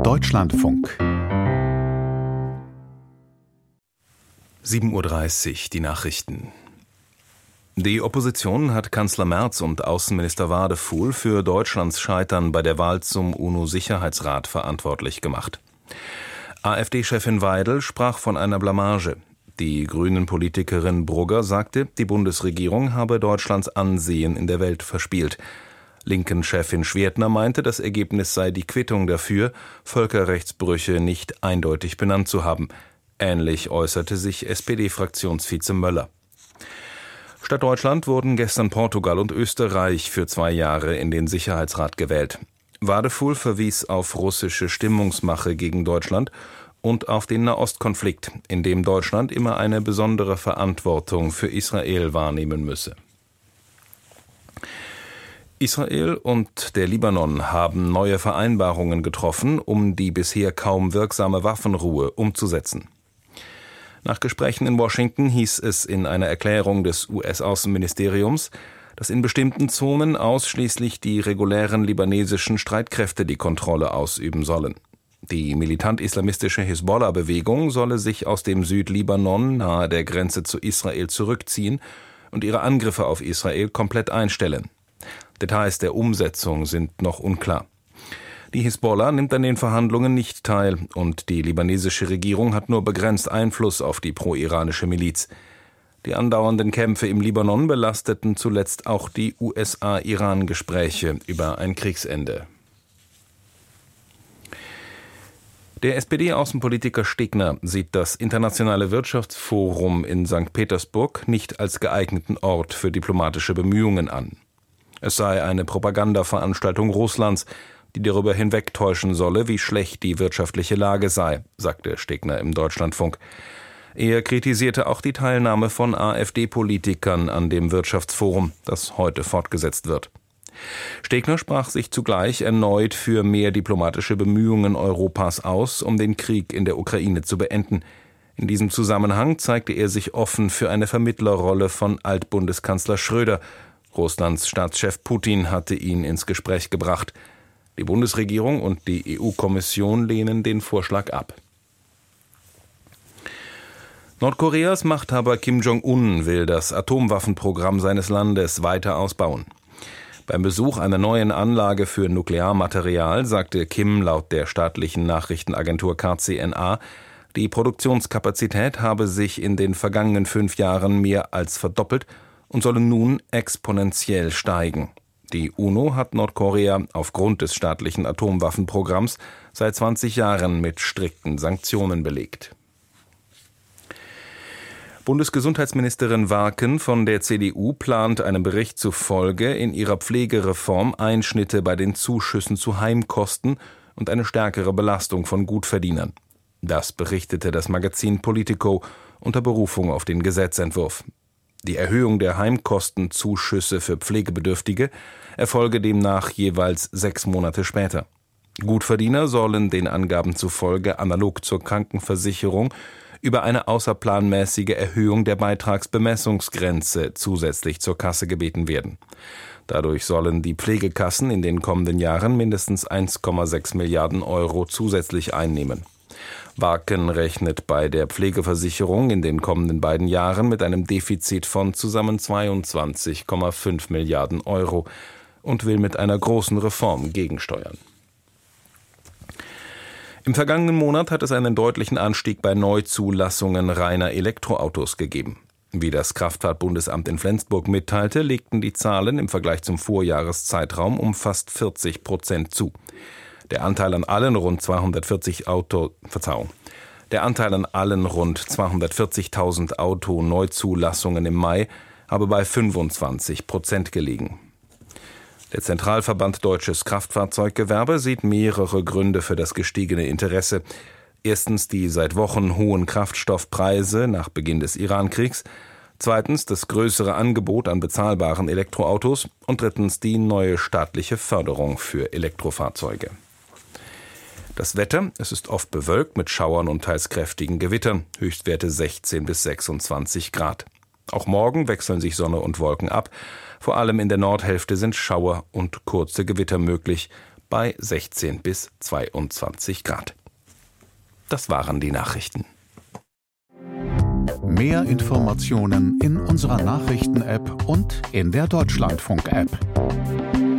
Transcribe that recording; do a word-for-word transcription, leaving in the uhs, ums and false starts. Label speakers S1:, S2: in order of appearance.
S1: Deutschlandfunk.
S2: sieben Uhr dreißig, die Nachrichten. Die Opposition hat Kanzler Merz und Außenminister Wadefuhl für Deutschlands Scheitern bei der Wahl zum UNO-Sicherheitsrat verantwortlich gemacht. AfD-Chefin Weidel sprach von einer Blamage. Die Grünen-Politikerin Brugger sagte, die Bundesregierung habe Deutschlands Ansehen in der Welt verspielt. Linken-Chefin Schwertner meinte, das Ergebnis sei die Quittung dafür, Völkerrechtsbrüche nicht eindeutig benannt zu haben. Ähnlich äußerte sich S P D-Fraktionsvize Möller. Statt Deutschland wurden gestern Portugal und Österreich für zwei Jahre in den Sicherheitsrat gewählt. Wadefuhl verwies auf russische Stimmungsmache gegen Deutschland und auf den Nahostkonflikt, in dem Deutschland immer eine besondere Verantwortung für Israel wahrnehmen müsse. Israel und der Libanon haben neue Vereinbarungen getroffen, um die bisher kaum wirksame Waffenruhe umzusetzen. Nach Gesprächen in Washington hieß es in einer Erklärung des U S-Außenministeriums, dass in bestimmten Zonen ausschließlich die regulären libanesischen Streitkräfte die Kontrolle ausüben sollen. Die militant-islamistische Hisbollah-Bewegung solle sich aus dem Südlibanon nahe der Grenze zu Israel zurückziehen und ihre Angriffe auf Israel komplett einstellen. Details der Umsetzung sind noch unklar. Die Hisbollah nimmt an den Verhandlungen nicht teil und die libanesische Regierung hat nur begrenzt Einfluss auf die pro-iranische Miliz. Die andauernden Kämpfe im Libanon belasteten zuletzt auch die U S A-Iran-Gespräche über ein Kriegsende. Der S P D-Außenpolitiker Stegner sieht das Internationale Wirtschaftsforum in Sankt Petersburg nicht als geeigneten Ort für diplomatische Bemühungen an. Es sei eine Propagandaveranstaltung Russlands, die darüber hinwegtäuschen solle, wie schlecht die wirtschaftliche Lage sei, sagte Stegner im Deutschlandfunk. Er kritisierte auch die Teilnahme von AfD-Politikern an dem Wirtschaftsforum, das heute fortgesetzt wird. Stegner sprach sich zugleich erneut für mehr diplomatische Bemühungen Europas aus, um den Krieg in der Ukraine zu beenden. In diesem Zusammenhang zeigte er sich offen für eine Vermittlerrolle von Altbundeskanzler Schröder. Russlands Staatschef Putin hatte ihn ins Gespräch gebracht. Die Bundesregierung und die E U-Kommission lehnen den Vorschlag ab. Nordkoreas Machthaber Kim Jong-un will das Atomwaffenprogramm seines Landes weiter ausbauen. Beim Besuch einer neuen Anlage für Nuklearmaterial sagte Kim laut der staatlichen Nachrichtenagentur K C N A, die Produktionskapazität habe sich in den vergangenen fünf Jahren mehr als verdoppelt und solle nun exponentiell steigen. Die UNO hat Nordkorea aufgrund des staatlichen Atomwaffenprogramms seit zwanzig Jahren mit strikten Sanktionen belegt. Bundesgesundheitsministerin Warken von der C D U plant einem Bericht zufolge in ihrer Pflegereform Einschnitte bei den Zuschüssen zu Heimkosten und eine stärkere Belastung von Gutverdienern. Das berichtete das Magazin Politico unter Berufung auf den Gesetzentwurf. Die Erhöhung der Heimkostenzuschüsse für Pflegebedürftige erfolge demnach jeweils sechs Monate später. Gutverdiener sollen den Angaben zufolge analog zur Krankenversicherung über eine außerplanmäßige Erhöhung der Beitragsbemessungsgrenze zusätzlich zur Kasse gebeten werden. Dadurch sollen die Pflegekassen in den kommenden Jahren mindestens eins Komma sechs Milliarden Euro zusätzlich einnehmen. Warken rechnet bei der Pflegeversicherung in den kommenden beiden Jahren mit einem Defizit von zusammen zweiundzwanzig Komma fünf Milliarden Euro und will mit einer großen Reform gegensteuern. Im vergangenen Monat hat es einen deutlichen Anstieg bei Neuzulassungen reiner Elektroautos gegeben. Wie das Kraftfahrtbundesamt in Flensburg mitteilte, legten die Zahlen im Vergleich zum Vorjahreszeitraum um fast vierzig Prozent zu. Der Anteil an allen rund zweihundertvierzig Auto, Verzeihung, der Anteil an allen rund zweihundertvierzigtausend Auto-Neuzulassungen im Mai habe bei fünfundzwanzig Prozent gelegen. Der Zentralverband Deutsches Kraftfahrzeuggewerbe sieht mehrere Gründe für das gestiegene Interesse. Erstens die seit Wochen hohen Kraftstoffpreise nach Beginn des Irankriegs, zweitens das größere Angebot an bezahlbaren Elektroautos und drittens die neue staatliche Förderung für Elektrofahrzeuge. Das Wetter, es ist oft bewölkt mit Schauern und teils kräftigen Gewittern, Höchstwerte sechzehn bis sechsundzwanzig Grad. Auch morgen wechseln sich Sonne und Wolken ab. Vor allem in der Nordhälfte sind Schauer und kurze Gewitter möglich, bei sechzehn bis zweiundzwanzig Grad. Das waren die Nachrichten.
S1: Mehr Informationen in unserer Nachrichten-App und in der Deutschlandfunk-App.